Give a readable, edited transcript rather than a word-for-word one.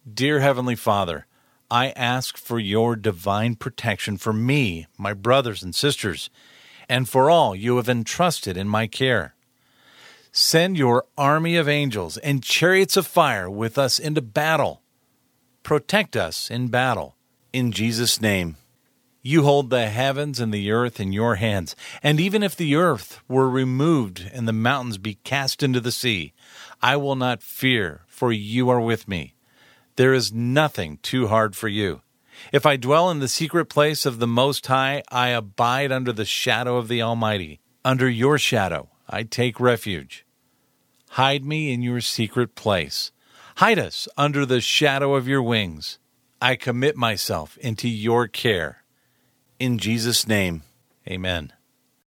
Dear Heavenly Father, I ask for your divine protection for me, my brothers and sisters, and for all you have entrusted in my care. Send your army of angels and chariots of fire with us into battle. Protect us in battle. In Jesus' name. You hold the heavens and the earth in your hands, and even if the earth were removed and the mountains be cast into the sea, I will not fear, for you are with me. There is nothing too hard for you. If I dwell in the secret place of the Most High, I abide under the shadow of the Almighty. Under your shadow I take refuge. Hide me in your secret place. Hide us under the shadow of your wings. I commit myself into your care. In Jesus' name, amen.